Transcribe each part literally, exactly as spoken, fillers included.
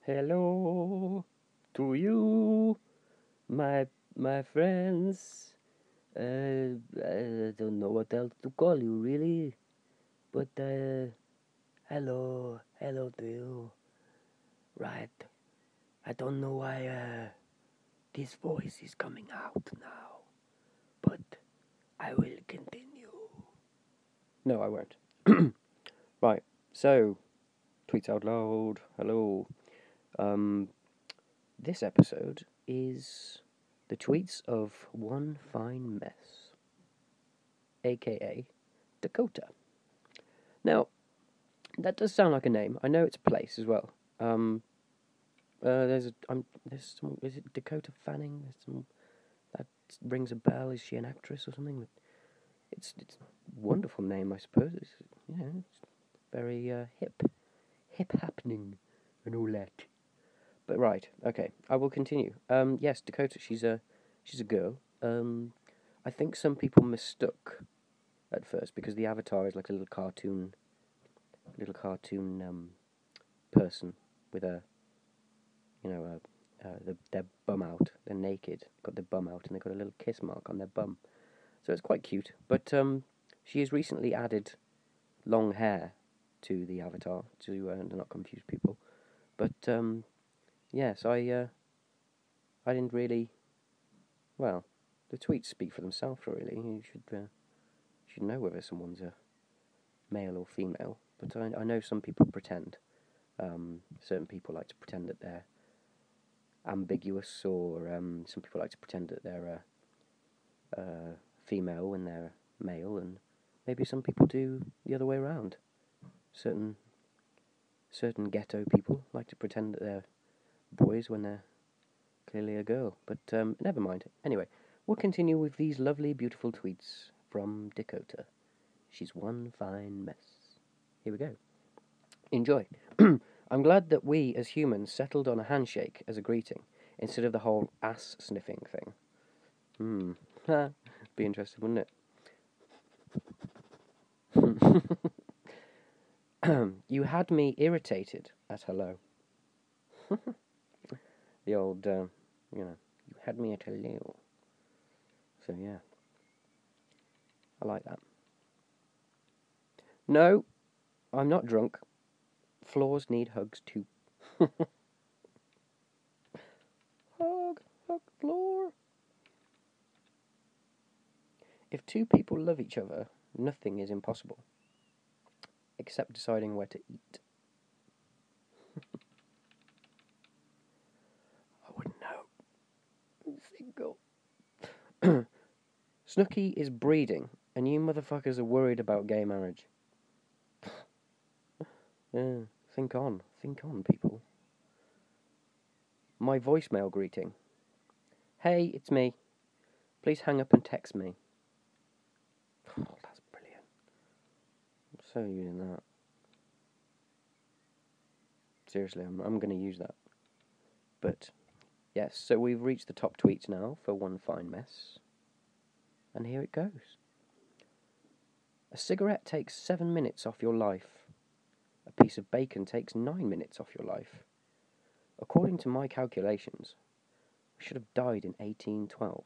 Hello to you, my my friends. Uh, I don't know what else to call you, really. But uh, hello, hello to you. Right. I don't know why uh, this voice is coming out now, but I will continue. No, I won't. Right. So, tweets out loud. Hello. Um, this episode is the tweets of One Fine Mess, aka Dakota. Now, that does sound like a name. I know it's a place as well. Um, uh, there's a, I'm, there's some, is it Dakota Fanning? There's some, that rings a bell. Is she an actress or something? It's it's a wonderful name, I suppose. It's, you know, it's very uh, hip, hip happening, and all that. But right, okay, I will continue. Um, yes, Dakota. She's a she's a girl. Um, I think some people mistook at first because the avatar is like a little cartoon, little cartoon um, person with a, you know, a, uh, the, their bum out. They're naked, got their bum out, and they've got a little kiss mark on their bum. So it's quite cute. But um, she has recently added long hair to the avatar to uh, not confuse people. But um, yes, I uh, I didn't really. Well, the tweets speak for themselves. Really, you should uh, should know whether someone's a male or female. But I I know some people pretend. Um, certain people like to pretend that they're ambiguous, or um, some people like to pretend that they're uh, uh, female when they're male, and maybe some people do the other way around. Certain certain ghetto people like to pretend that they're boys when they're clearly a girl. But um, never mind. Anyway, we'll continue with these lovely, beautiful tweets from Dakota. She's one fine mess. Here we go. Enjoy. I'm glad that we, as humans, settled on a handshake as a greeting, instead of the whole ass-sniffing thing. Hmm. Be interesting, wouldn't it? You had me irritated at hello. The old, uh, you know, you had me at hello. So, yeah. I like that. No, I'm not drunk. Floors need hugs too. Hug, hug floor. If two people love each other, nothing is impossible. Except deciding where to eat. I wouldn't know. I'm single. Snooky is breeding, and you motherfuckers are worried about gay marriage. Yeah, think on. Think on, people. My voicemail greeting. Hey, it's me. Please hang up and text me. Oh, that's brilliant. I'm so using that. Seriously, I'm, I'm going to use that. But, yes, so we've reached the top tweets now for One Fine Mess. And here it goes. A cigarette takes seven minutes off your life. A piece of bacon takes nine minutes off your life. According to my calculations, I should have died in eighteen twelve.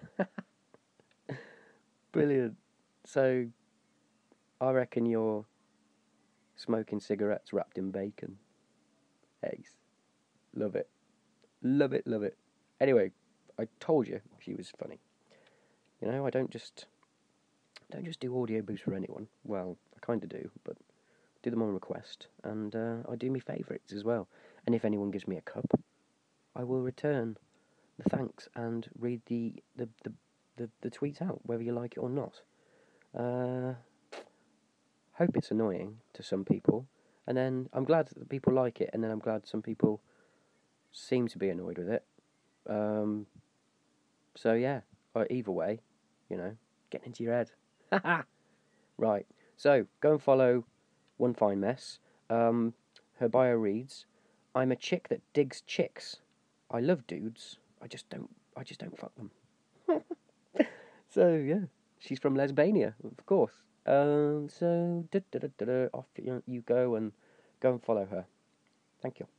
Brilliant. So, I reckon you're smoking cigarettes wrapped in bacon. Ace. Love it. Love it, love it. Anyway, I told you she was funny. You know, I don't just don't just do audio boosts for anyone. Well, I kind of do, but do them on request, and uh, I do my favourites as well. And if anyone gives me a cup, I will return the thanks and read the the, the, the, the tweet out, whether you like it or not. Uh, hope it's annoying to some people, and then I'm glad that people like it, and then I'm glad some people seem to be annoyed with it. Um, so yeah, or either way, you know, get into your head. Right, so go and follow One Fine Mess. Um, her bio reads, "I'm a chick that digs chicks. I love dudes. I just don't. I just don't fuck them." So yeah, she's from Lesbania, of course. Um, so da, da, da, da, da, off you, you go and go and follow her. Thank you.